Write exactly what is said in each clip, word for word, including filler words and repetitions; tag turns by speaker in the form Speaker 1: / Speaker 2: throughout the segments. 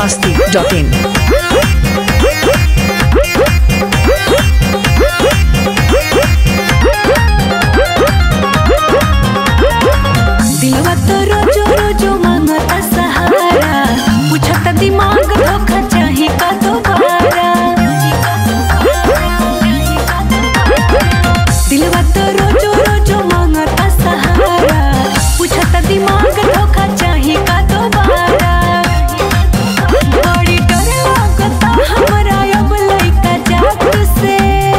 Speaker 1: masti dot in.
Speaker 2: दिलवा तो रोजो रोजो मांगता सहारा, पूछता दिमाग धोखा चाहे का दोबारा। दिलवा तो रोजो रोजो मांगता सहारा, पूछता दिमाग धोखा चाहे का दोबारा। बड़ी डर लागता हमरा अब लइका जात से,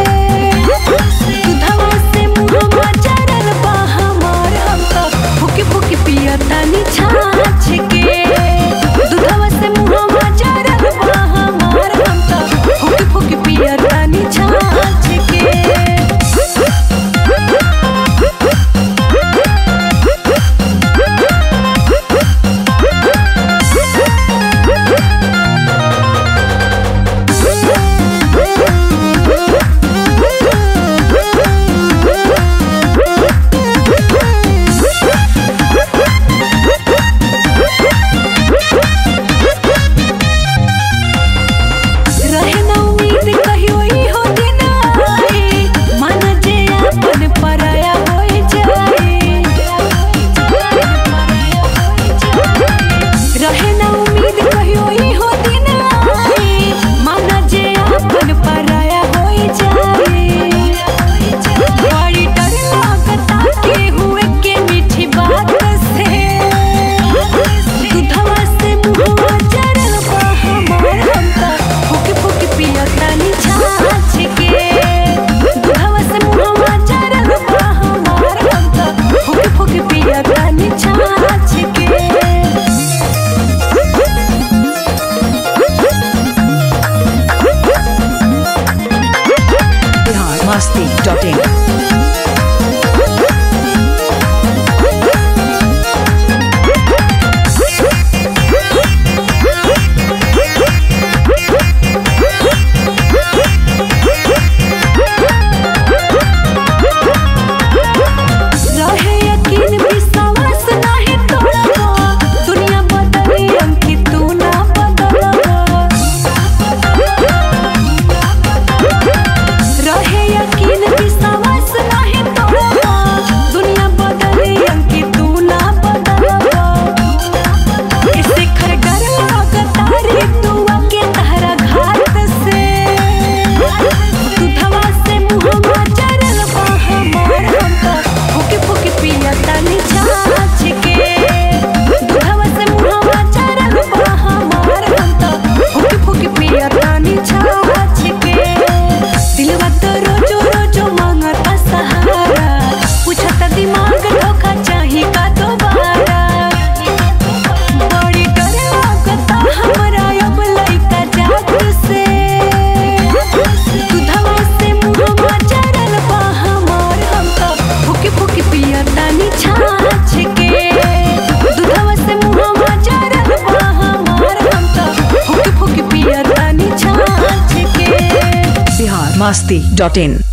Speaker 2: दुधवा से मुहवा जरल बा हमार, हम तो फुकी फुकी पियतानी छाछ के। दुधवा से मुहवा जरल बा हमार, हम तो फुकी फुकी पियतानी छाछ के।
Speaker 1: masti dot in. masti dot in.